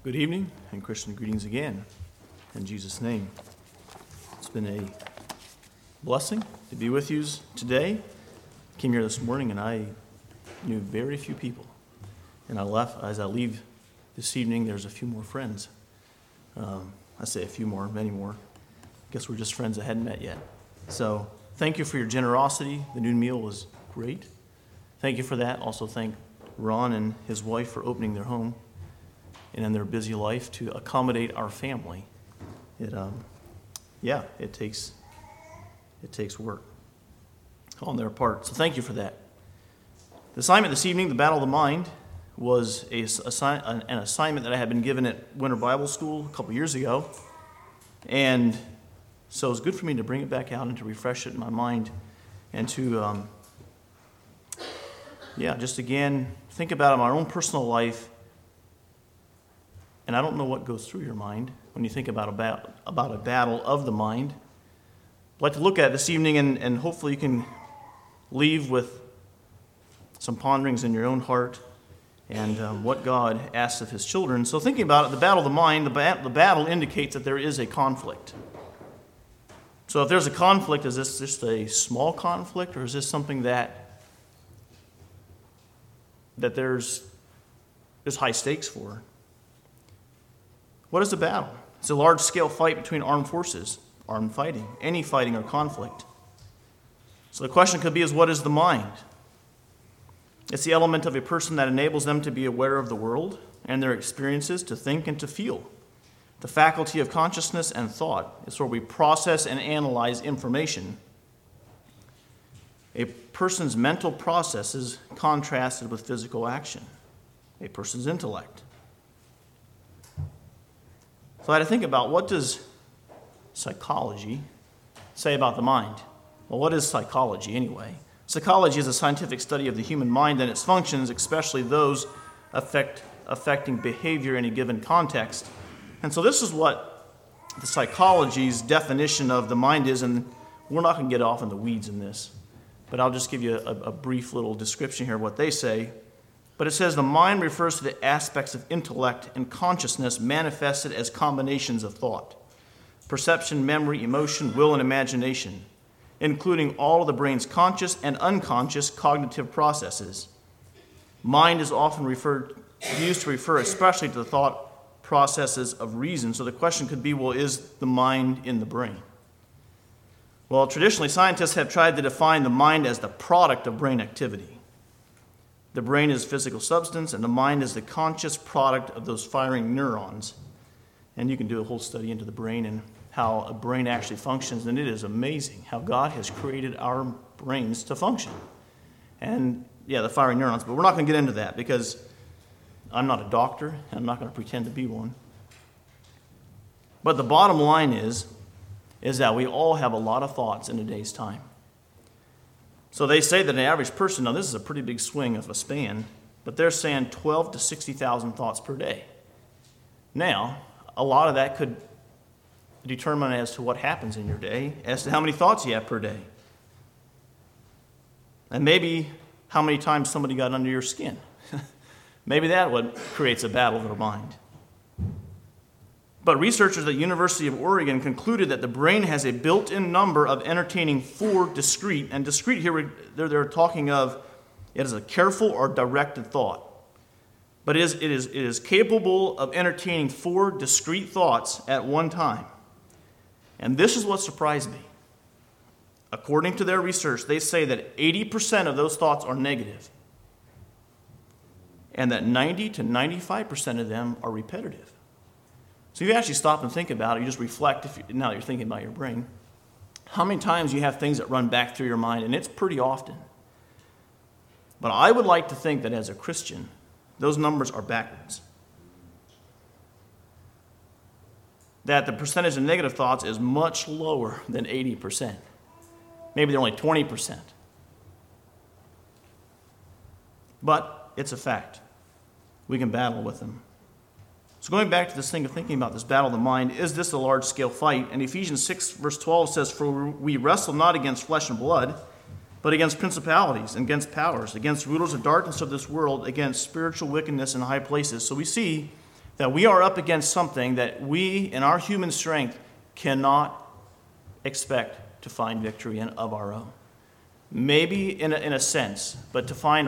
Good evening and Christian greetings again in Jesus' name. It's been a blessing to be with you today. I came here this morning and I knew very few people. And as I leave this evening, there's a few more friends. I say a few more, many more. I guess we're just friends I hadn't met yet. So thank you for your generosity. The noon meal was great. Thank you for that. Also thank Ron and his wife for opening their home and in their busy life to accommodate our family. It takes work on their part. So thank you for that. The assignment this evening, the Battle of the Mind, was an assignment that I had been given at Winter Bible School a couple years ago. And so it was good for me to bring it back out and to refresh it in my mind and to, just again, think about my own personal life. And I don't know what goes through your mind when you think about a battle of the mind. I'd like to look at it this evening, and hopefully you can leave with some ponderings in your own heart and what God asks of his children. So thinking about it, the battle of the mind, the battle indicates that there is a conflict. So if there's a conflict, is this just a small conflict, or is this something that there's high stakes for? What is a battle? It's a large-scale fight between armed forces, armed fighting, any fighting or conflict. So the question could be what is the mind? It's the element of a person that enables them to be aware of the world and their experiences, to think and to feel. The faculty of consciousness and thought is where we process and analyze information. A person's mental processes contrasted with physical action. A person's intellect. So I had to think about, what does psychology say about the mind? Well, what is psychology anyway? Psychology is a scientific study of the human mind and its functions, especially those affecting behavior in a given context. And so this is what the psychology's definition of the mind is, and we're not going to get off in the weeds in this, but I'll just give you a brief little description here of what they say. But it says the mind refers to the aspects of intellect and consciousness manifested as combinations of thought, perception, memory, emotion, will, and imagination, including all of the brain's conscious and unconscious cognitive processes. Mind is often used to refer especially to the thought processes of reason. So the question could be, is the mind in the brain? Well, traditionally, scientists have tried to define the mind as the product of brain activity. The brain is physical substance, and the mind is the conscious product of those firing neurons. And you can do a whole study into the brain and how a brain actually functions, and it is amazing how God has created our brains to function. And, the firing neurons, but we're not going to get into that because I'm not a doctor, and I'm not going to pretend to be one. But the bottom line is that we all have a lot of thoughts in a day's time. So they say that an average person, now this is a pretty big swing of a span, but they're saying 12 to 60,000 thoughts per day. Now, a lot of that could determine as to what happens in your day, as to how many thoughts you have per day. And maybe how many times somebody got under your skin. Maybe that what creates a battle of the mind. But researchers at the University of Oregon concluded that the brain has a built-in number of entertaining four discrete, and discrete here they're talking of it is a careful or directed thought. But it is capable of entertaining four discrete thoughts at one time. And this is what surprised me. According to their research, they say that 80% of those thoughts are negative, and that 90 to 95% of them are repetitive. So you actually stop and think about it, you just reflect, now that you're thinking about your brain, how many times you have things that run back through your mind, and it's pretty often. But I would like to think that as a Christian, those numbers are backwards. That the percentage of negative thoughts is much lower than 80%. Maybe they're only 20%. But it's a fact. We can battle with them. So going back to this thing of thinking about this battle of the mind, is this a large-scale fight? And Ephesians 6, verse 12 says, "For we wrestle not against flesh and blood, but against principalities, against powers, against rulers of darkness of this world, against spiritual wickedness in high places." So we see that we are up against something that we, in our human strength, cannot expect to find victory in of our own. Maybe in a sense, but to find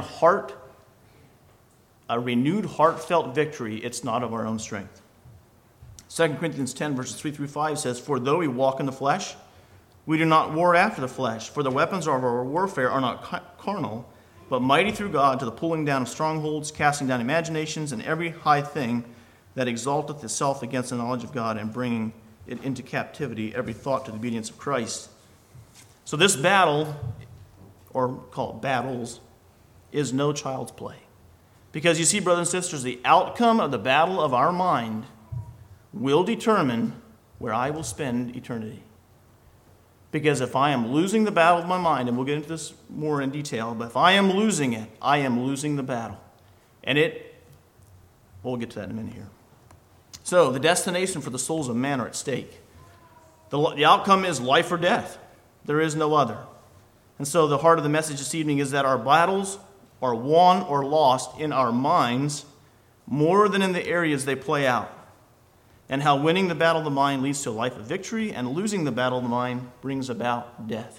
a renewed, heartfelt victory, it's not of our own strength. 2 Corinthians 10, verses 3 through 5 says, "For though we walk in the flesh, we do not war after the flesh. For the weapons of our warfare are not carnal, but mighty through God to the pulling down of strongholds, casting down imaginations, and every high thing that exalteth itself against the knowledge of God, and bringing it into captivity, every thought to the obedience of Christ." So this battle, or call it battles, is no child's play. Because you see, brothers and sisters, the outcome of the battle of our mind will determine where I will spend eternity. Because if I am losing the battle of my mind, and we'll get into this more in detail, but if I am losing it, I am losing the battle. And we'll get to that in a minute here. So, the destination for the souls of man are at stake. The outcome is life or death. There is no other. And so the heart of the message this evening is that our battles are won or lost in our minds more than in the areas they play out, and how winning the battle of the mind leads to a life of victory, and losing the battle of the mind brings about death.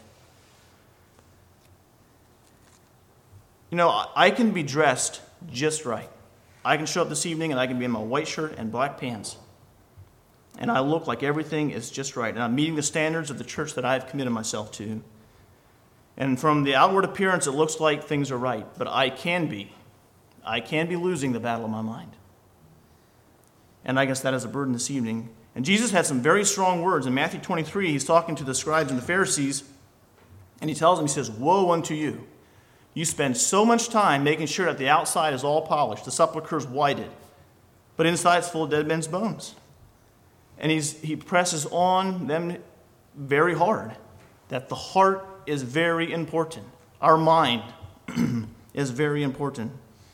You know, I can be dressed just right. I can show up this evening and I can be in my white shirt and black pants, and I look like everything is just right, and I'm meeting the standards of the church that I've committed myself to. And from the outward appearance, it looks like things are right, but I can be losing the battle of my mind. And I guess that is a burden this evening. And Jesus had some very strong words. In Matthew 23, he's talking to the scribes and the Pharisees, and he tells them, he says, "Woe unto you! You spend so much time making sure that the outside is all polished, the sepulchre's whited, but inside it's full of dead men's bones." And he presses on them very hard, that the heart is very important. Our mind is very important.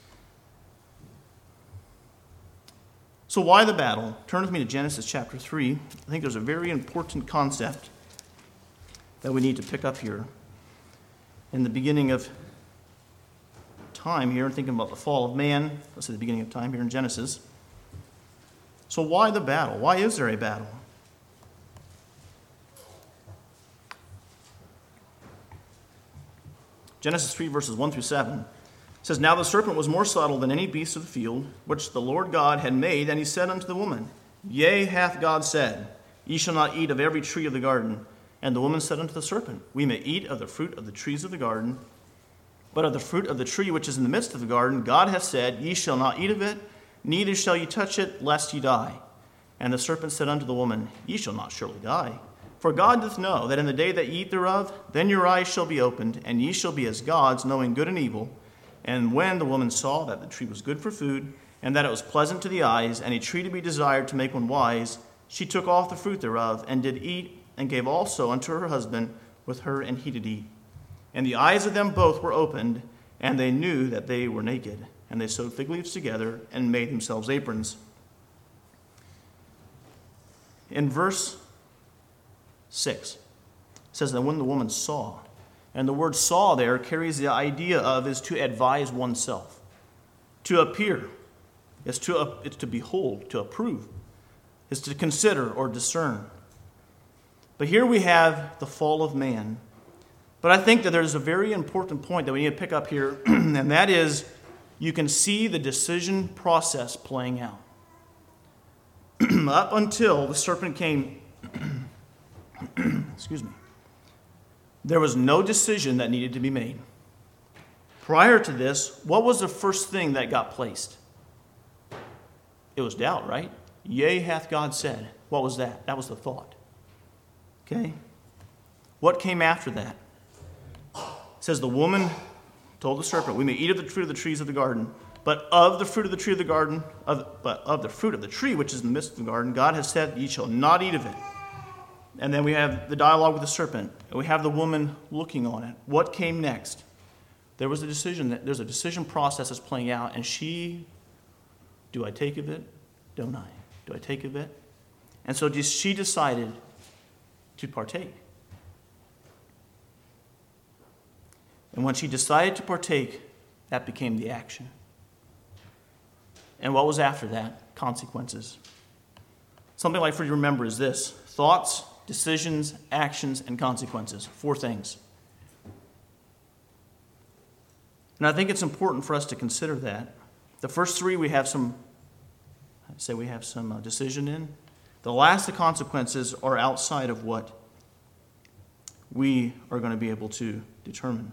So why the battle? Turn with me to Genesis chapter 3. I think there's a very important concept that we need to pick up here. In the beginning of time here, thinking about the fall of man, let's say the beginning of time here in Genesis. So why the battle? Why is there a battle? Genesis 3, verses 1 through 7 says, "Now the serpent was more subtle than any beast of the field, which the Lord God had made, and he said unto the woman, Yea, hath God said, Ye shall not eat of every tree of the garden. And the woman said unto the serpent, We may eat of the fruit of the trees of the garden, but of the fruit of the tree which is in the midst of the garden, God hath said, Ye shall not eat of it, neither shall ye touch it, lest ye die. And the serpent said unto the woman, Ye shall not surely die. For God doth know that in the day that ye eat thereof, then your eyes shall be opened, and ye shall be as gods, knowing good and evil. And when the woman saw that the tree was good for food, and that it was pleasant to the eyes, and a tree to be desired to make one wise, she took off the fruit thereof, and did eat, and gave also unto her husband with her, and he did eat. And the eyes of them both were opened, and they knew that they were naked. And they sewed fig leaves together, and made themselves aprons." In verse 6, it says that when the woman saw, and the word saw there carries the idea of is to advise oneself, to appear, it's to behold, to approve, is to consider or discern. But here we have the fall of man. But I think that there's a very important point that we need to pick up here, and that is you can see the decision process playing out. Up until the serpent came, excuse me, there was no decision that needed to be made. Prior to this, what was the first thing that got placed? It was doubt, right? Yea, hath God said. What was that? That was the thought. Okay? What came after that? It says the woman told the serpent, We may eat of the fruit of the trees of the garden, but of the fruit of the tree of the garden, of the fruit of the tree which is in the midst of the garden, God has said, Ye shall not eat of it. And then we have the dialogue with the serpent, and we have the woman looking on it. What came next? There's a decision process that's playing out, and do I take of it? Don't I? Do I take of it? And so she decided to partake. And when she decided to partake, that became the action. And what was after that? Consequences. Something like for you to remember is this: thoughts, decisions, actions, and consequences. 4 things. And I think it's important for us to consider that. The first 3 we have some decision in. The last, the consequences, are outside of what we are going to be able to determine.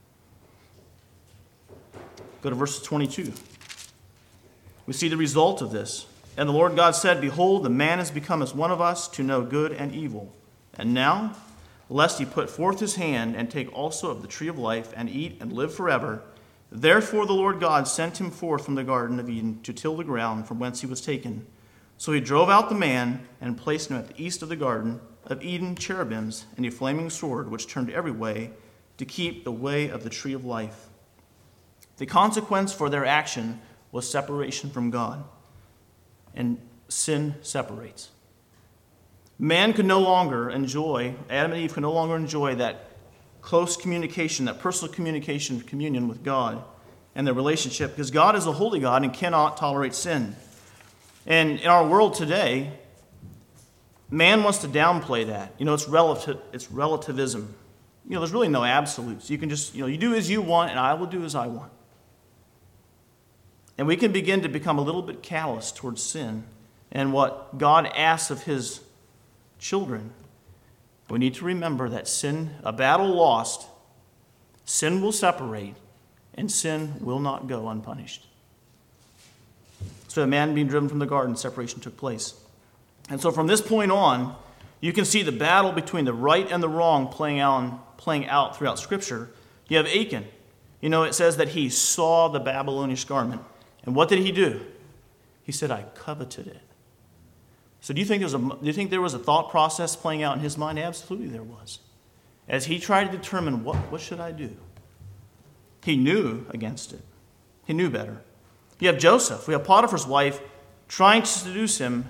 Go to verse 22. We see the result of this. And the Lord God said, Behold, the man has become as one of us to know good and evil. And now, lest he put forth his hand and take also of the tree of life and eat and live forever, therefore the Lord God sent him forth from the Garden of Eden to till the ground from whence he was taken. So he drove out the man and placed him at the east of the Garden of Eden cherubims and a flaming sword which turned every way to keep the way of the tree of life. The consequence for their action was separation from God. And sin separates. Man could no longer enjoy, Adam and Eve could no longer enjoy that close communication, that personal communication, communion with God and their relationship, because God is a holy God and cannot tolerate sin. And in our world today, man wants to downplay that. It's relativism. There's really no absolutes. You can just, you do as you want and I will do as I want. And we can begin to become a little bit callous towards sin and what God asks of his children. We need to remember that sin, a battle lost, sin will separate, and sin will not go unpunished. So the man being driven from the garden, separation took place. And so from this point on, you can see the battle between the right and the wrong playing out throughout Scripture. You have Achan. It says that he saw the Babylonish garment. And what did he do? He said, I coveted it. So do you think there was a thought process playing out in his mind? Absolutely there was. As he tried to determine what should I do? He knew against it. He knew better. You have Joseph. We have Potiphar's wife trying to seduce him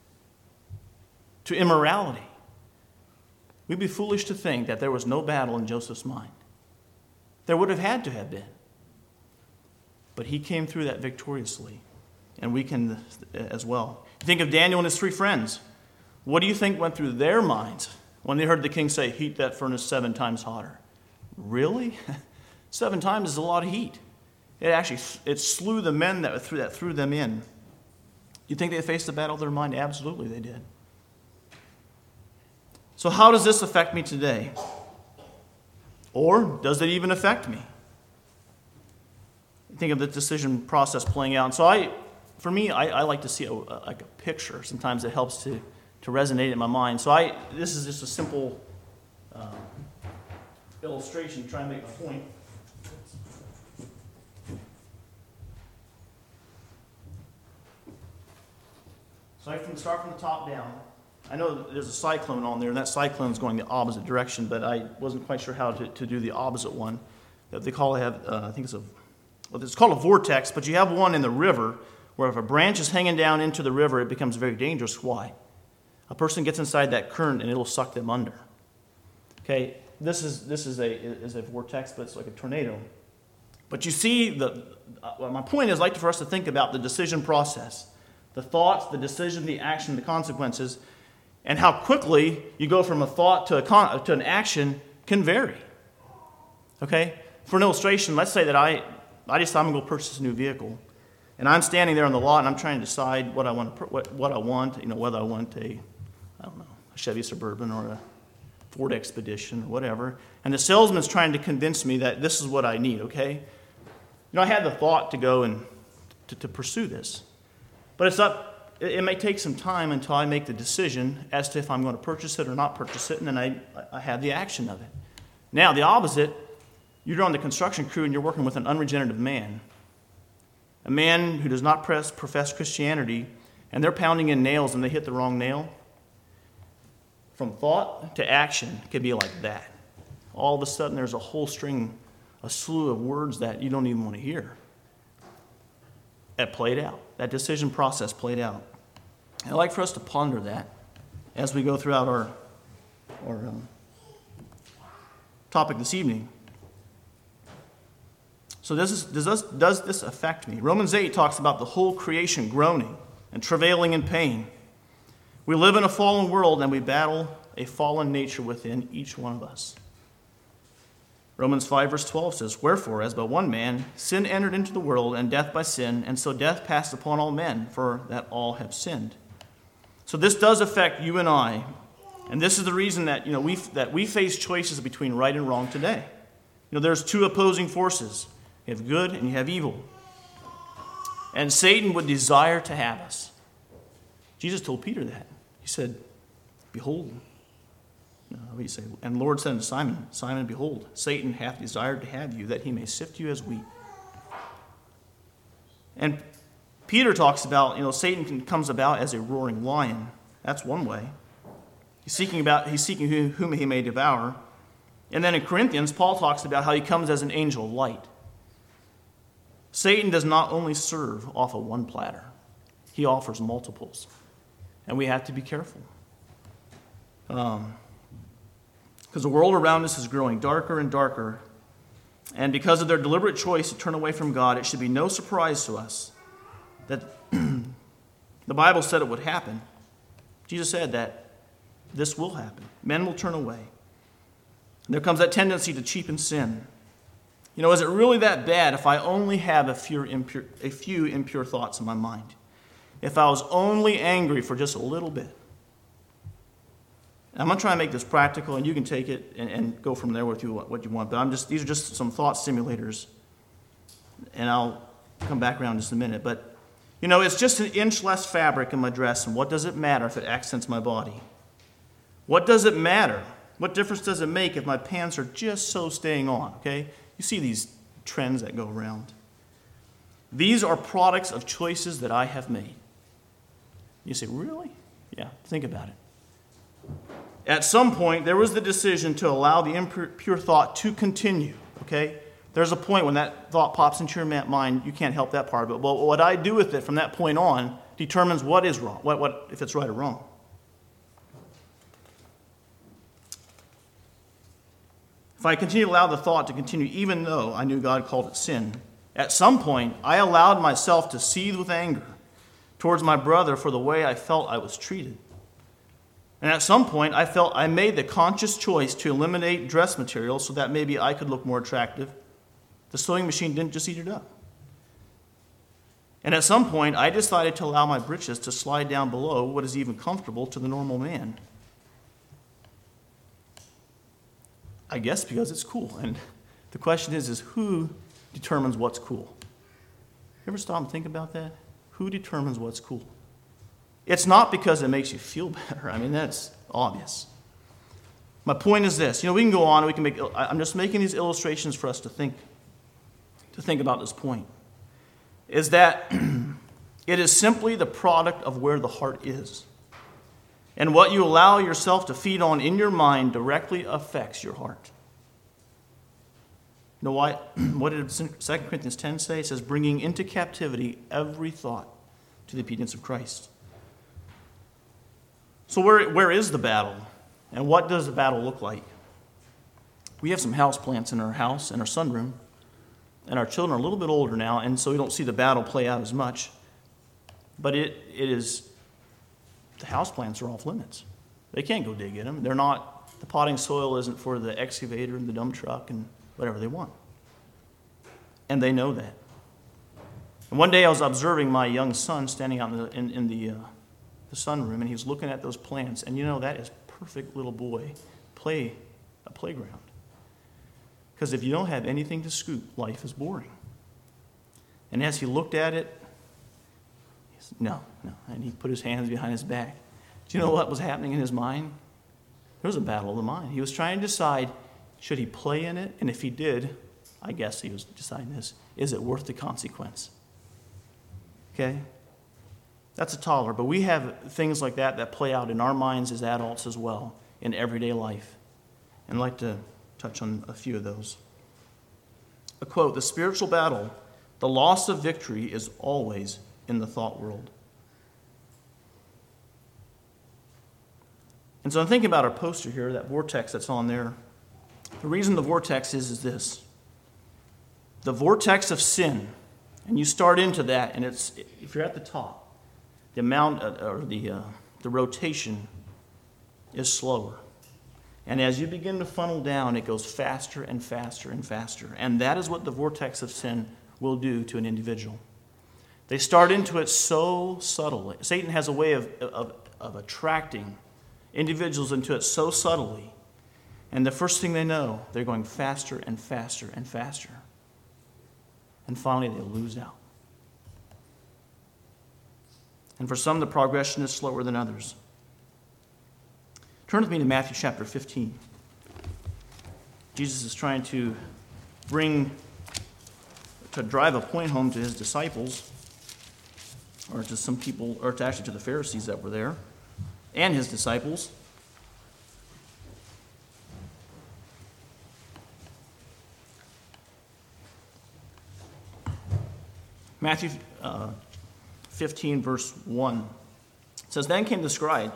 to immorality. We'd be foolish to think that there was no battle in Joseph's mind. There would have had to have been. But he came through that victoriously, and we can as well. Think of Daniel and his 3 friends. What do you think went through their minds when they heard the king say, heat that furnace 7 times hotter? Really? 7 times is a lot of heat. It slew the men that threw them in. You think they faced the battle of their mind? Absolutely they did. So how does this affect me today? Or does it even affect me? Think of the decision process playing out. So I like to see a picture. Sometimes it helps to resonate in my mind. So this is just a simple illustration to try and make a point. So I can start from the top down. I know there's a cyclone on there, and that cyclone is going the opposite direction, but I wasn't quite sure how to do the opposite one. They call it, I think it's called a vortex, but you have one in the river where if a branch is hanging down into the river, it becomes very dangerous. Why? A person gets inside that current and it'll suck them under. Okay, this is a vortex, but it's like a tornado. But you see, my point is, I'd like for us to think about the decision process, the thoughts, the decision, the action, the consequences, and how quickly you go from a thought to an action can vary. Okay, for an illustration, let's say that I decide I'm going to go purchase a new vehicle, and I'm standing there on the lot and I'm trying to decide what I want, whether I want a Chevy Suburban or a Ford Expedition or whatever, and the salesman's trying to convince me that this is what I need. Okay, I had the thought to go and to pursue this, but it may take some time until I make the decision as to if I'm going to purchase it or not purchase it, and then I have the action of it. Now the opposite. You're on the construction crew and you're working with an unregenerative man. A man who does not profess Christianity, and they're pounding in nails and they hit the wrong nail. From thought to action, it could be like that. All of a sudden there's a slew of words that you don't even want to hear. That played out. That decision process played out. And I'd like for us to ponder that as we go throughout our topic this evening. So does this affect me? Romans 8 talks about the whole creation groaning and travailing in pain. We live in a fallen world and we battle a fallen nature within each one of us. Romans 5 verse 12 says, "Wherefore, as by one man sin entered into the world, and death by sin, and so death passed upon all men, for that all have sinned." So this does affect you and I, and this is the reason that we face choices between right and wrong today. There's two opposing forces. You have good and you have evil, and Satan would desire to have us. Jesus told Peter that. He said, "Behold." He said, "And the Lord said unto Simon, Simon, behold, Satan hath desired to have you, that he may sift you as wheat." And Peter talks about, Satan comes about as a roaring lion. That's one way. He's seeking whom he may devour. And then in Corinthians, Paul talks about how he comes as an angel of light. Satan does not only serve off of one platter. He offers multiples. And we have to be careful. Because the world around us is growing darker and darker. And because of their deliberate choice to turn away from God, it should be no surprise to us that the Bible said it would happen. Jesus said that this will happen. Men will turn away. And there comes that tendency to cheapen sin. Is it really that bad if I only have a few impure thoughts in my mind? If I was only angry for just a little bit? I'm going to try and make this practical, and you can take it and go from there with what you want. But these are just some thought simulators, and I'll come back around in just a minute. But, it's just an inch less fabric in my dress, and what does it matter if it accents my body? What does it matter? What difference does it make if my pants are just so staying on, okay? You see these trends that go around. These are products of choices that I have made. You say, really? Yeah, think about it. At some point, there was the decision to allow the impure thought to continue, okay? There's a point when that thought pops into your mind, you can't help that part of it. But what I do with it from that point on determines what is wrong, what if it's right or wrong. If I continue to allow the thought to continue, even though I knew God called it sin, at some point, I allowed myself to seethe with anger towards my brother for the way I felt I was treated. And at some point, I made the conscious choice to eliminate dress material so that maybe I could look more attractive. The sewing machine didn't just eat it up. And at some point, I decided to allow my britches to slide down below what is even comfortable to the normal man. I guess because it's cool. And the question is who determines what's cool? You ever stop and think about that? Who determines what's cool? It's not because it makes you feel better. That's obvious. My point is this. We can go on. I'm just making these illustrations for us to think about this point. Is that it is simply the product of where the heart is. And what you allow yourself to feed on in your mind directly affects your heart. You know why? What did 2 Corinthians 10 say? It says, bringing into captivity every thought to the obedience of Christ. So where is the battle? And what does the battle look like? We have some house plants in our house, in our sunroom. And our children are a little bit older now, and so we don't see the battle play out as much. But the house plants are off limits. They can't go dig in them. The potting soil isn't for the excavator and the dump truck and whatever they want. And they know that. And one day I was observing my young son standing out in the sunroom, and he was looking at those plants, and that is perfect little boy a playground. Because if you don't have anything to scoop, life is boring. And as he looked at it, he said, no, and he put his hands behind his back. Do you know what was happening in his mind? There was a battle of the mind. He was trying to decide, should he play in it? And if he did, I guess he was deciding this, is it worth the consequence? Okay? That's a toddler, but we have things like that play out in our minds as adults as well, in everyday life. And I'd like to touch on a few of those. A quote, "The spiritual battle, the loss of victory is always in the thought world." And so I'm thinking about our poster here, that vortex that's on there. The reason the vortex is this. the vortex of sin, and you start into that, and it's, if you're at the top, the amount or the rotation is slower. And as you begin to funnel down, it goes faster and faster and faster. And that is what the vortex of sin will do to an individual. They start into it so subtly. Satan has a way of attracting individuals into it so subtly. And the first thing they know, they're going faster and faster and faster. And finally, they lose out. And for some, the progression is slower than others. Turn with me to Matthew chapter 15. Jesus is trying to drive a point home to his disciples, or to some people, or to actually to the Pharisees that were there, and his disciples. Matthew 15, verse 1. It says, Then came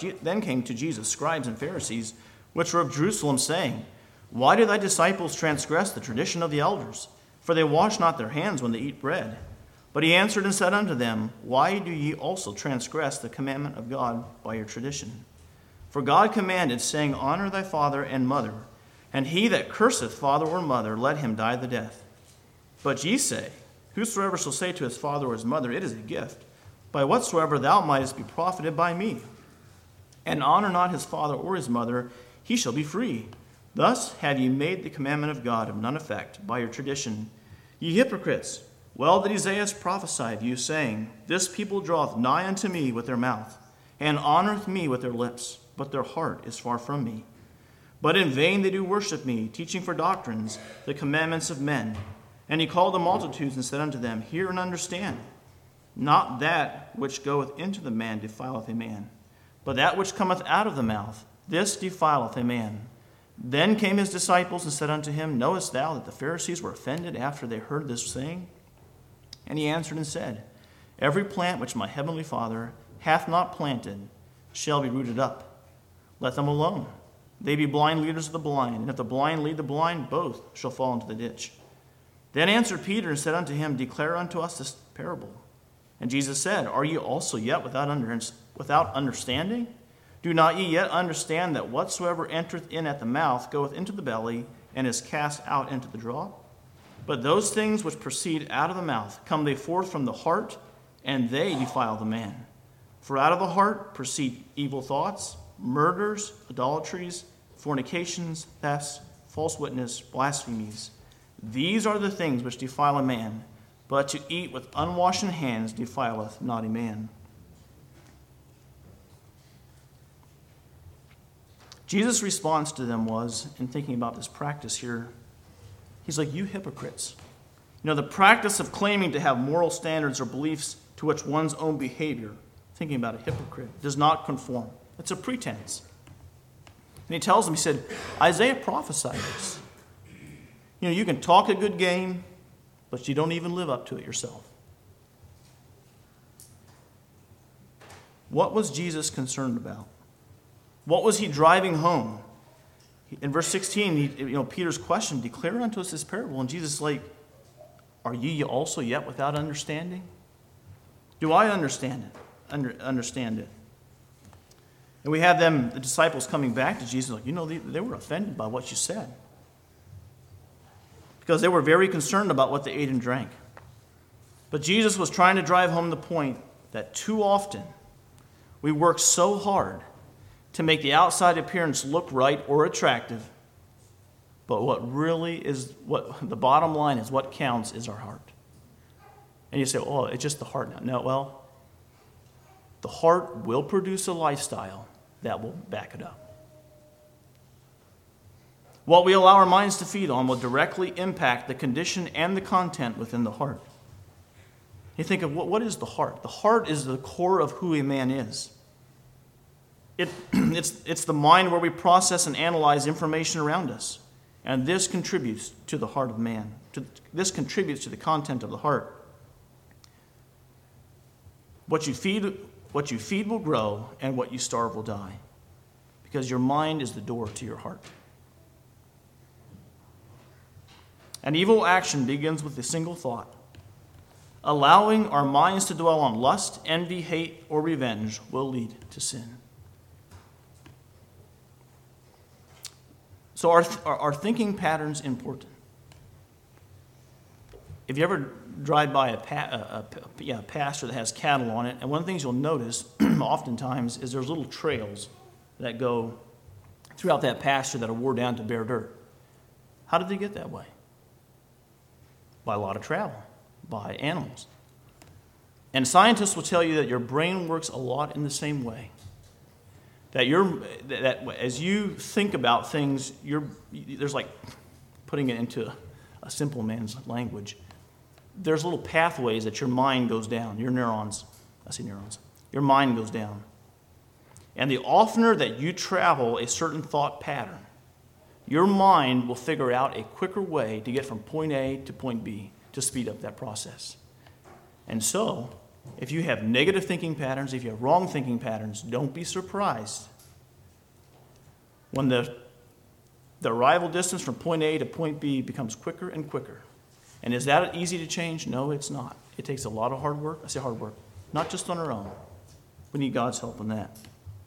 to Jesus scribes and Pharisees, which were of Jerusalem, saying, Why do thy disciples transgress the tradition of the elders? For they wash not their hands when they eat bread. But he answered and said unto them, Why do ye also transgress the commandment of God by your tradition? For God commanded, saying, Honor thy father and mother, and he that curseth father or mother, let him die the death. But ye say, Whosoever shall say to his father or his mother, It is a gift, by whatsoever thou mightest be profited by me, and honor not his father or his mother, he shall be free. Thus have ye made the commandment of God of none effect by your tradition. Ye hypocrites, well did Isaiah prophesy of you, saying, This people draweth nigh unto me with their mouth, and honoreth me with their lips, but their heart is far from me. But in vain they do worship me, teaching for doctrines the commandments of men. And he called the multitudes and said unto them, Hear and understand. Not that which goeth into the man defileth a man, but that which cometh out of the mouth, this defileth a man. Then came his disciples and said unto him, Knowest thou that the Pharisees were offended after they heard this saying? And he answered and said, Every plant which my heavenly Father hath not planted shall be rooted up. Let them alone. They be blind leaders of the blind, and if the blind lead the blind, both shall fall into the ditch. Then answered Peter and said unto him, Declare unto us this parable. And Jesus said, Are ye also yet without understanding? Do not ye yet understand that whatsoever entereth in at the mouth goeth into the belly, and is cast out into the draught? But those things which proceed out of the mouth come they forth from the heart, and they defile the man. For out of the heart proceed evil thoughts, murders, idolatries, fornications, thefts, false witness, blasphemies. These are the things which defile a man, but to eat with unwashen hands defileth not a man. Jesus' response to them was, in thinking about this practice here, he's like, You hypocrites. You know, the practice of claiming to have moral standards or beliefs to which one's own behavior, thinking about a hypocrite, does not conform. It's a pretense. And he tells them, he said, Isaiah prophesied this. You know, you can talk a good game, but you don't even live up to it yourself. What was Jesus concerned about? What was he driving home? In verse 16, Peter's question, Declare unto us this parable. And Jesus is like, Are ye also yet without understanding? Do I understand it? Understand it? And we have the disciples coming back to Jesus, like, they were offended by what you said. Because they were very concerned about what they ate and drank. But Jesus was trying to drive home the point that too often we work so hard to make the outside appearance look right or attractive, but what the bottom line is, what counts is our heart. And you say, oh, it's just the heart now. No, well, the heart will produce a lifestyle that will back it up. What we allow our minds to feed on will directly impact the condition and the content within the heart. You think of what is the heart? The heart is the core of who a man is. It's the mind where we process and analyze information around us. And this contributes to the heart of man. This contributes to the content of the heart. What you feed will grow, and what you starve will die. Because your mind is the door to your heart. An evil action begins with a single thought. Allowing our minds to dwell on lust, envy, hate, or revenge will lead to sin. So are thinking patterns important? If you ever drive by a pasture that has cattle on it, and one of the things you'll notice oftentimes is there's little trails that go throughout that pasture that are wore down to bare dirt. How did they get that way? By a lot of travel, by animals. And scientists will tell you that your brain works a lot in the same way. That as you think about things, there's like putting it into a simple man's language. There's little pathways that your mind goes down. Your neurons, your mind goes down. And the oftener that you travel a certain thought pattern, your mind will figure out a quicker way to get from point A to point B to speed up that process. And so, if you have negative thinking patterns, if you have wrong thinking patterns, don't be surprised when the arrival distance from point A to point B becomes quicker and quicker. And is that easy to change? No, it's not. It takes a lot of hard work. I say hard work, not just on our own. We need God's help in that.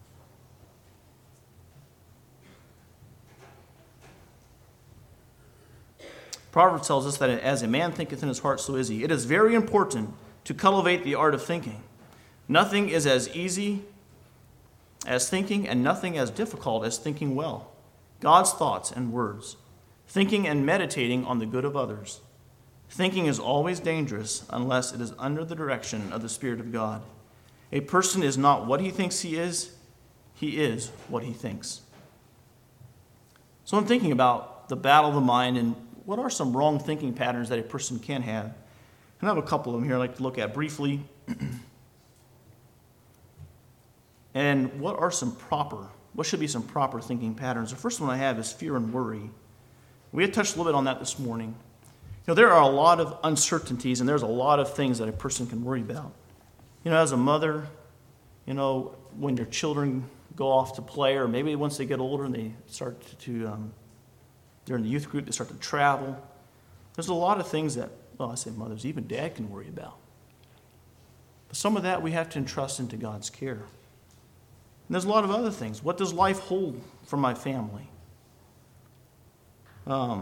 Proverbs tells us that as a man thinketh in his heart, so is he. It is very important to cultivate the art of thinking. Nothing is as easy as thinking, and nothing as difficult as thinking well. God's thoughts and words. Thinking and meditating on the good of others. Thinking is always dangerous unless it is under the direction of the Spirit of God. A person is not what he thinks he is what he thinks. So I'm thinking about the battle of the mind and what are some wrong thinking patterns that a person can have. And I have a couple of them here I'd like to look at briefly. And what should be some proper thinking patterns? The first one I have is fear and worry. We had touched a little bit on that this morning. There are a lot of uncertainties, and there's a lot of things that a person can worry about. As a mother, when your children go off to play, or maybe once they get older and they start to they're in the youth group, they start to travel. There's a lot of things that, I say mothers, even dad can worry about. But some of that we have to entrust into God's care. And there's a lot of other things. What does life hold for my family? But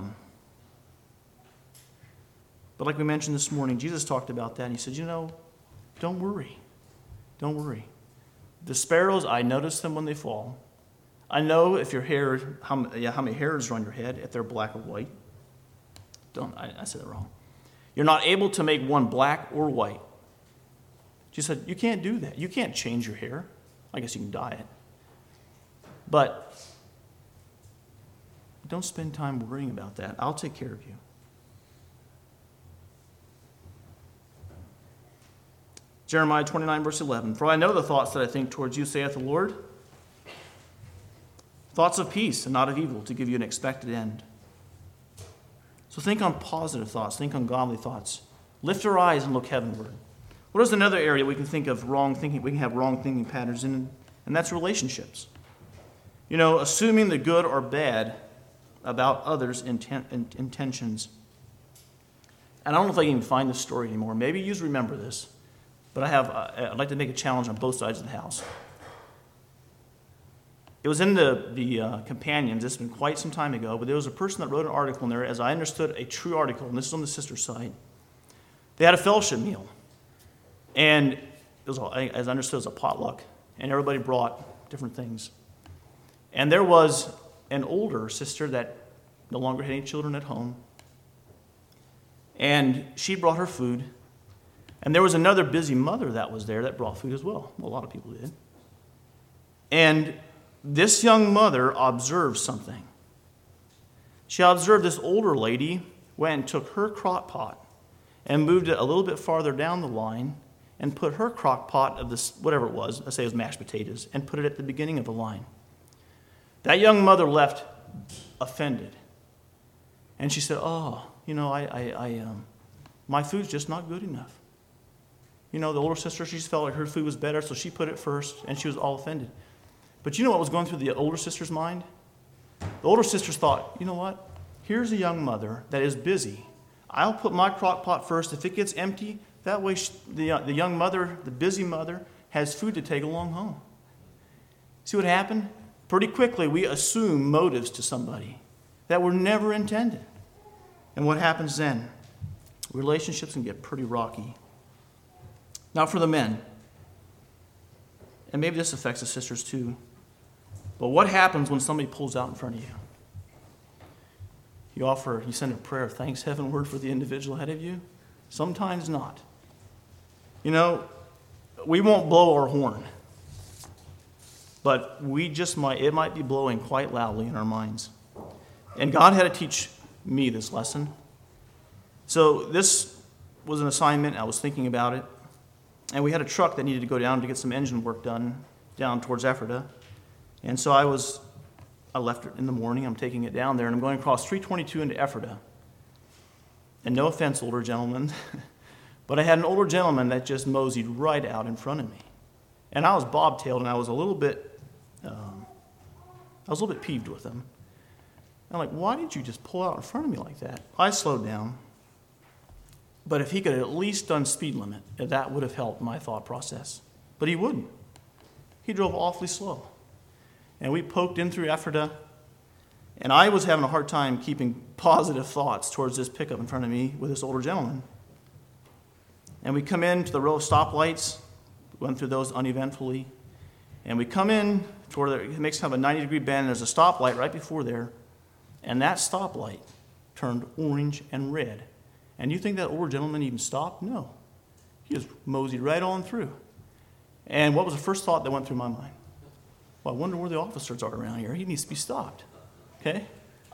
like we mentioned this morning, Jesus talked about that, and he said, don't worry. Don't worry. The sparrows, I notice them when they fall. I know if your hair, how many hairs are on your head, if they're black or white. I said it wrong. You're not able to make one black or white. She said, you can't do that. You can't change your hair. I guess you can dye it. But don't spend time worrying about that. I'll take care of you. Jeremiah 29, verse 11. For I know the thoughts that I think towards you, saith the Lord. Thoughts of peace and not of evil, to give you an expected end. So think on positive thoughts. Think on godly thoughts. Lift your eyes and look heavenward. What is another area we can think of wrong thinking? We can have wrong thinking patterns in, and that's relationships. Assuming the good or bad about others' intentions. And I don't know if I can even find this story anymore. Maybe you remember this. But I'd like to make a challenge on both sides of the house. It was in the Companions. It's been quite some time ago, but there was a person that wrote an article in there, as I understood, a true article, and this is on the sister side. They had a fellowship meal, and it was, as I understood, it was a potluck, and everybody brought different things. And there was an older sister that no longer had any children at home, and she brought her food. And there was another busy mother that was there that brought food as well. A lot of people did. And this young mother observed something. She observed this older lady went and took her crock pot and moved it a little bit farther down the line and put her crock pot of this, whatever it was, let's say it was mashed potatoes, and put it at the beginning of the line. That young mother left offended. And she said, my food's just not good enough. The older sister, she just felt like her food was better, so she put it first, and she was all offended. But you know what was going through the older sister's mind? The older sisters thought, you know what? here's a young mother that is busy. I'll put my crock pot first. If it gets empty, that way the young mother, the busy mother, has food to take along home. See what happened? Pretty quickly, we assume motives to somebody that were never intended. And what happens then? Relationships can get pretty rocky. Now for the men, and maybe this affects the sisters too, but what happens when somebody pulls out in front of you? You send a prayer of thanks heavenward for the individual ahead of you? Sometimes not. You know, we won't blow our horn, but it might be blowing quite loudly in our minds. And God had to teach me this lesson. So this was an assignment. I was thinking about it. And we had a truck that needed to go down to get some engine work done down towards Ephrata. And so I left it in the morning. I'm taking it down there, and I'm going across 322 into Ephrata. And no offense, older gentlemen, but I had an older gentleman that just moseyed right out in front of me. And I was bobtailed, and I was a little bit peeved with him. I'm like, why did you just pull out in front of me like that? I slowed down. But if he could have at least done speed limit, that would have helped my thought process. But he wouldn't. He drove awfully slow. And we poked in through Ephrata, and I was having a hard time keeping positive thoughts towards this pickup in front of me with this older gentleman. And we come into the row of stoplights, went through those uneventfully, and we come in to where it makes kind of a 90-degree bend, and there's a stoplight right before there, and that stoplight turned orange and red. And you think that older gentleman even stopped? No. He just moseyed right on through. And what was the first thought that went through my mind? Well, I wonder where the officers are around here. He needs to be stopped. Okay?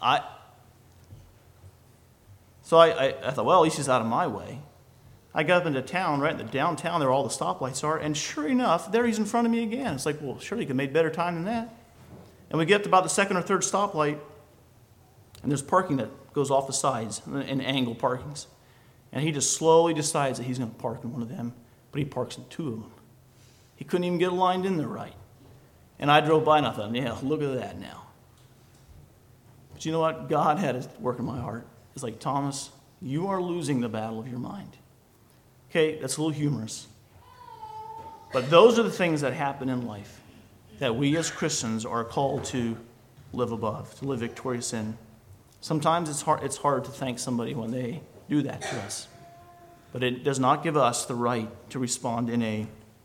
So I thought, well, at least he's out of my way. I got up into town, right in the downtown, there all the stoplights are, and sure enough, there he's in front of me again. It's like, well, surely he could have made better time than that. And we get to about the second or third stoplight, and there's parking that goes off the sides, in angle parkings. And he just slowly decides that he's going to park in one of them, but he parks in two of them. He couldn't even get aligned in there right. And I drove by and I thought, yeah, look at that now. But you know what? God had his work in my heart. It's like, Thomas, you are losing the battle of your mind. Okay, that's a little humorous. But those are the things that happen in life that we as Christians are called to live above, to live victorious in. Sometimes it's hard to thank somebody when they do that to us. But it does not give us the right to respond in a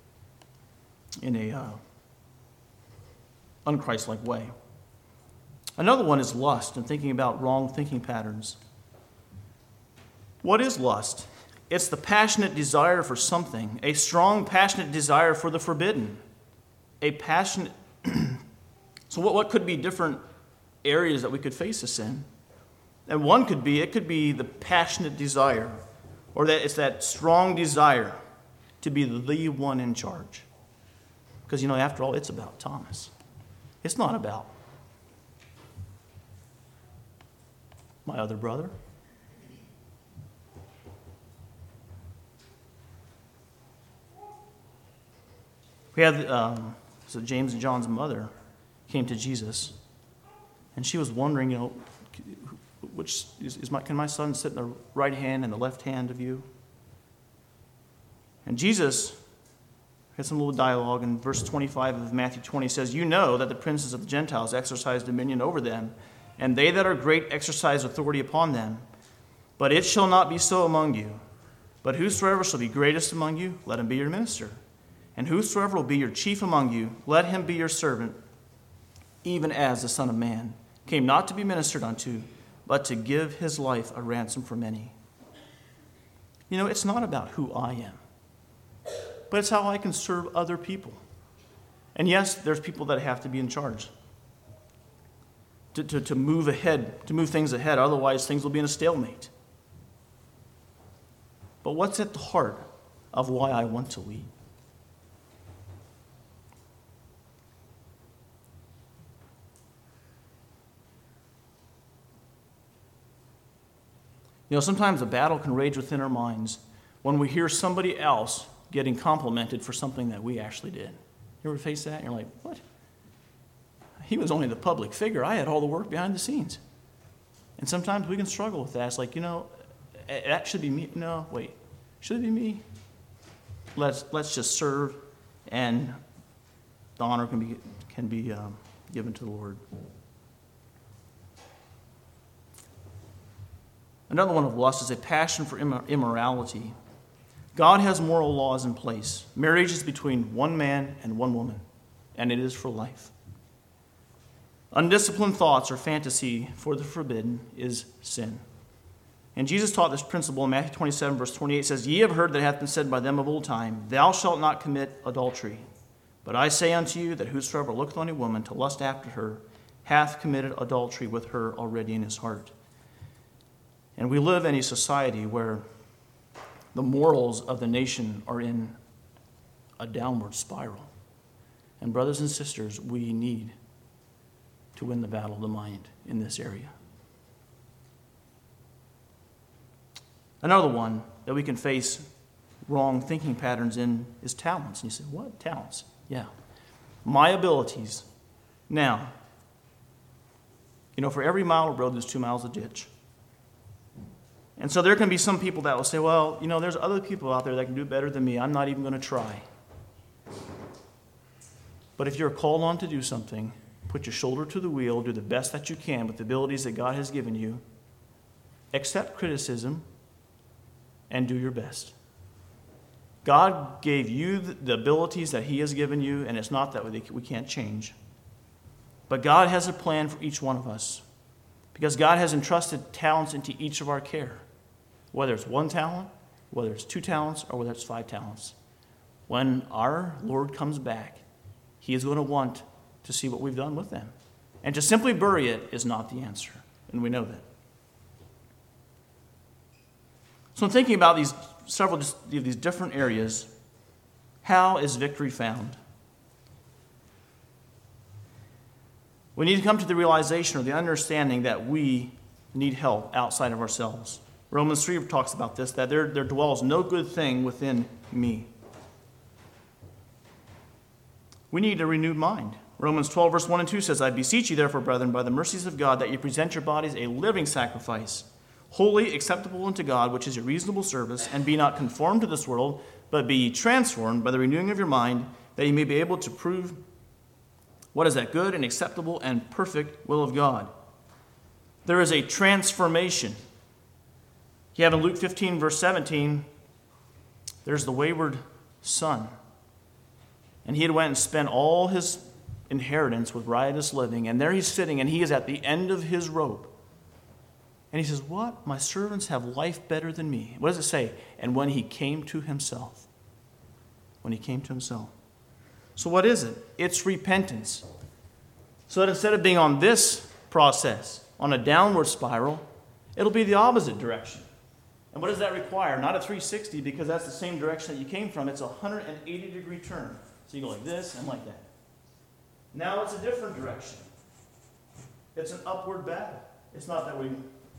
unchristlike way. Another one is lust, and thinking about wrong thinking patterns. What is lust? It's the passionate desire for something, a strong, passionate desire for the forbidden. A passionate... So what could be different areas that we could face this in? And one could be, it could be the passionate desire, or that it's that strong desire to be the one in charge. Because, after all, it's about Thomas. It's not about my other brother. We had, so James and John's mother came to Jesus, and she was wondering, which can my son sit in the right hand and the left hand of you? And Jesus had some little dialogue in verse 25 of Matthew 20 says, you know that the princes of the Gentiles exercise dominion over them, and they that are great exercise authority upon them. But it shall not be so among you. But whosoever shall be greatest among you, let him be your minister. And whosoever will be your chief among you, let him be your servant, even as the Son of Man came not to be ministered unto, but to give his life a ransom for many. It's not about who I am, but it's how I can serve other people. And yes, there's people that have to be in charge to move ahead, to move things ahead. Otherwise, things will be in a stalemate. But what's at the heart of why I want to lead? Sometimes a battle can rage within our minds when we hear somebody else getting complimented for something that we actually did. You ever face that? And you're like, what? He was only the public figure. I had all the work behind the scenes. And sometimes we can struggle with that. It's like, that should be me. No, wait, should it be me? Let's just serve, and the honor can be given to the Lord. Another one of lust is a passion for immorality. God has moral laws in place. Marriage is between one man and one woman, and it is for life. Undisciplined thoughts or fantasy for the forbidden is sin. And Jesus taught this principle in Matthew 27, verse 28. It says, "Ye have heard that it hath been said by them of old time, Thou shalt not commit adultery. But I say unto you that whosoever looketh on a woman to lust after her hath committed adultery with her already in his heart." And we live in a society where the morals of the nation are in a downward spiral. And brothers and sisters, we need to win the battle of the mind in this area. Another one that we can face wrong thinking patterns in is talents. And you say, what? Talents? Yeah. My abilities. Now, for every mile of road, there's 2 miles of ditch. And so there can be some people that will say, well, there's other people out there that can do better than me. I'm not even going to try. But if you're called on to do something, put your shoulder to the wheel, do the best that you can with the abilities that God has given you, accept criticism, and do your best. God gave you the abilities that He has given you, and it's not that we can't change. But God has a plan for each one of us, because God has entrusted talents into each of our care, whether it's 1 talent, whether it's 2 talents, or whether it's 5 talents. When our Lord comes back, He is going to want to see what we've done with them. And to simply bury it is not the answer, and we know that. So in thinking about several of these different areas, how is victory found? We need to come to the realization or the understanding that we need help outside of ourselves. Romans 3 talks about this, that there dwells no good thing within me. We need a renewed mind. Romans 12, verse 1 and 2 says, "I beseech you therefore, brethren, by the mercies of God, that you present your bodies a living sacrifice, holy, acceptable unto God, which is your reasonable service, and be not conformed to this world, but be ye transformed by the renewing of your mind, that ye may be able to prove what is that good and acceptable and perfect will of God." There is a transformation. You have in Luke 15, verse 17, there's the wayward son. And he had went and spent all his inheritance with riotous living, and there he's sitting, and he is at the end of his rope. And he says, what? My servants have life better than me. What does it say? And when he came to himself. When he came to himself. So what is it? It's repentance. So that instead of being on this process, on a downward spiral, it'll be the opposite direction. And what does that require? Not a 360, because that's the same direction that you came from. It's a 180-degree turn. So you go like this and like that. Now it's a different direction. It's an upward battle. It's not that we...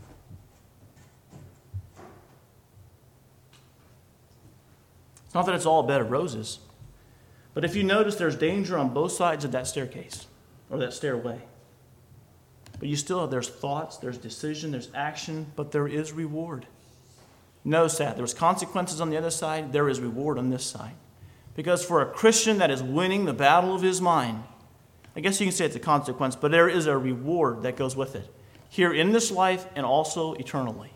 It's not that it's all a bed of roses. But if you notice, there's danger on both sides of that staircase, or that stairway. But there's thoughts, there's decision, there's action, but there is reward. Notice that. There's consequences on the other side, there is reward on this side. Because for a Christian that is winning the battle of his mind, I guess you can say it's a consequence, but there is a reward that goes with it. Here in this life and also eternally.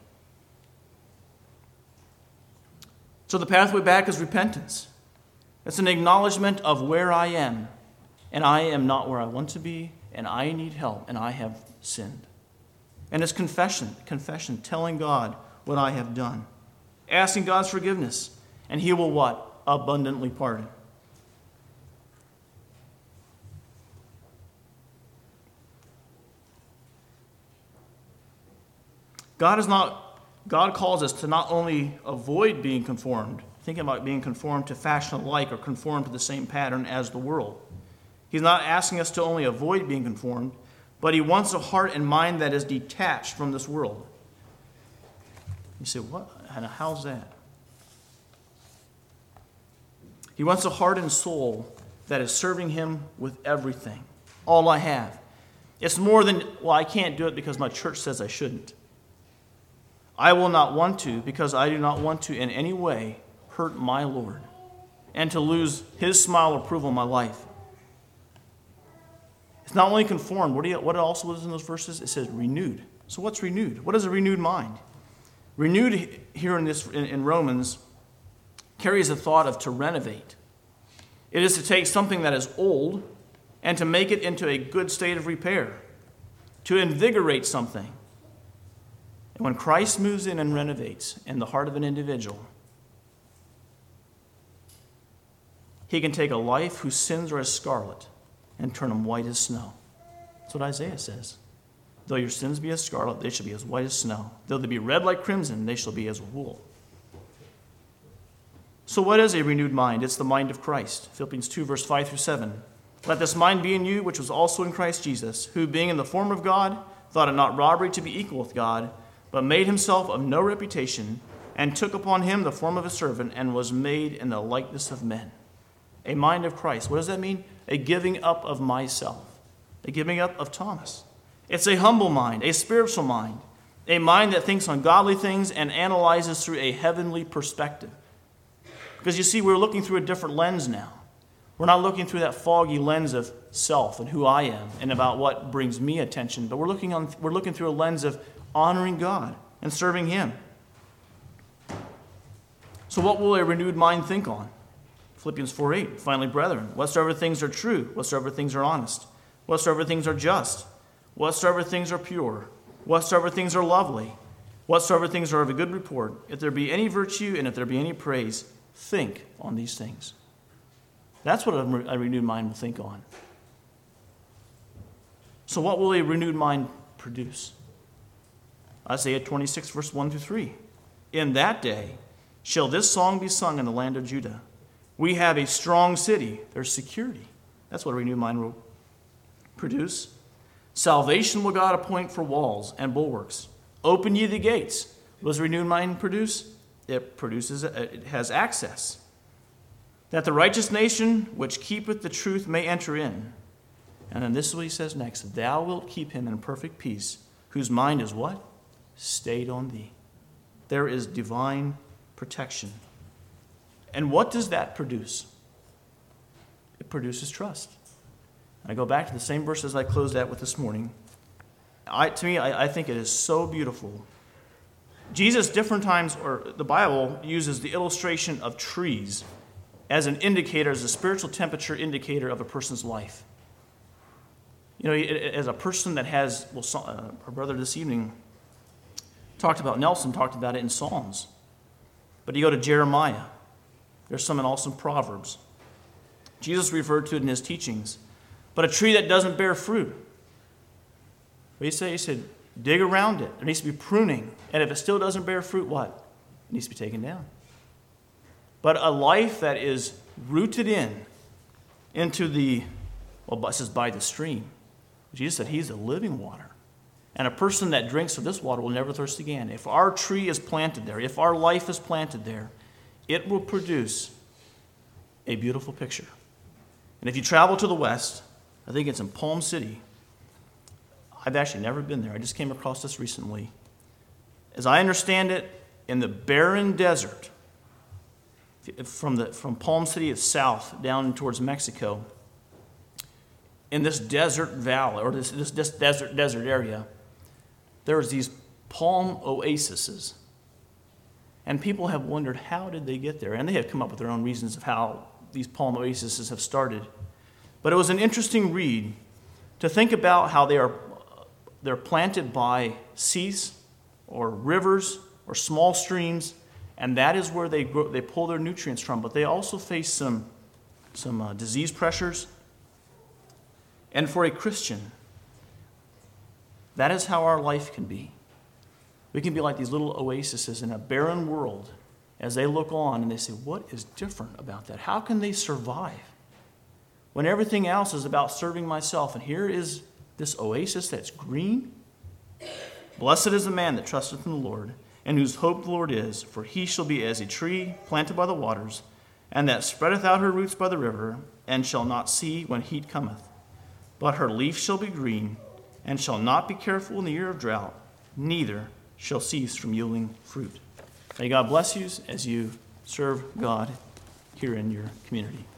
So the pathway back is repentance. It's an acknowledgement of where I am, and I am not where I want to be, and I need help, and I have sinned. And it's confession, telling God what I have done, asking God's forgiveness, and He will what? Abundantly pardon. God calls us to not only avoid being conformed, thinking about being conformed to fashion alike or conformed to the same pattern as the world. He's not asking us to only avoid being conformed, but He wants a heart and mind that is detached from this world. You say, what? How's that? He wants a heart and soul that is serving Him with everything, all I have. It's more than, well, I can't do it because my church says I shouldn't. I will not want to because I do not want to in any way hurt my Lord and to lose his smile of approval in my life. It's not only conformed. What it also is in those verses? It says renewed. So what's renewed? What is a renewed mind? Renewed here in Romans carries a thought of to renovate. It is to take something that is old and to make it into a good state of repair, to invigorate something. And when Christ moves in and renovates in the heart of an individual, he can take a life whose sins are as scarlet and turn them white as snow. That's what Isaiah says. Though your sins be as scarlet, they shall be as white as snow. Though they be red like crimson, they shall be as wool. So what is a renewed mind? It's the mind of Christ. Philippians 2, verse 5 through 7. Let this mind be in you, which was also in Christ Jesus, who being in the form of God, thought it not robbery to be equal with God, but made himself of no reputation, and took upon him the form of a servant, and was made in the likeness of men. A mind of Christ. What does that mean? A giving up of myself. A giving up of Thomas. It's a humble mind, a spiritual mind, a mind that thinks on godly things and analyzes through a heavenly perspective. Because you see, we're looking through a different lens now. We're not looking through that foggy lens of self and who I am and about what brings me attention, but we're looking through a lens of honoring God and serving him. So what will a renewed mind think on? Philippians 4:8. Finally, brethren, whatsoever things are true, whatsoever things are honest, whatsoever things are just, whatsoever things are pure, whatsoever things are lovely, whatsoever things are of a good report, if there be any virtue and if there be any praise, think on these things. That's what a renewed mind will think on. So what will a renewed mind produce? Isaiah 26, verse 1 through 3. In that day shall this song be sung in the land of Judah. We have a strong city. There's security. That's what a renewed mind will produce. Salvation will God appoint for walls and bulwarks. Open ye the gates. What does a renewed mind produce? It has access. That the righteous nation which keepeth the truth may enter in. And then this is what he says next. Thou wilt keep him in perfect peace, whose mind is what? Stayed on thee. There is divine protection. And what does that produce? It produces trust. I go back to the same verses I closed out with this morning. I think it is so beautiful. Jesus, different times, or the Bible uses the illustration of trees as an indicator, as a spiritual temperature indicator of a person's life. You know, as a person that has, our brother this evening Nelson talked about it in Psalms. But you go to Jeremiah, there's some also in Proverbs. Jesus referred to it in his teachings. But a tree that doesn't bear fruit. What did he say? He said, dig around it. There needs to be pruning. And if it still doesn't bear fruit, what? It needs to be taken down. But a life that is rooted into it says by the stream. Jesus said he's the living water. And a person that drinks of this water will never thirst again. If our tree is planted there, if our life is planted there, it will produce a beautiful picture. And if you travel to the west, I think it's in Palm City. I've actually never been there. I just came across this recently. As I understand it, in the barren desert, from Palm City south down towards Mexico, in this desert valley, or this desert area, there's these palm oases. And people have wondered, how did they get there? And they have come up with their own reasons of how these palm oases have started. But it was an interesting read to think about how they're planted by seas or rivers or small streams, and that is where they pull their nutrients from. But they also face some disease pressures. And for a Christian, that is how our life can be. We can be like these little oases in a barren world as they look on and they say, what is different about that? How can they survive when everything else is about serving myself? And here is this oasis that's green. Blessed is the man that trusteth in the Lord, and whose hope the Lord is, for he shall be as a tree planted by the waters, and that spreadeth out her roots by the river, and shall not see when heat cometh. But her leaf shall be green, and shall not be careful in the year of drought, neither shall cease from yielding fruit. May God bless you as you serve God here in your community.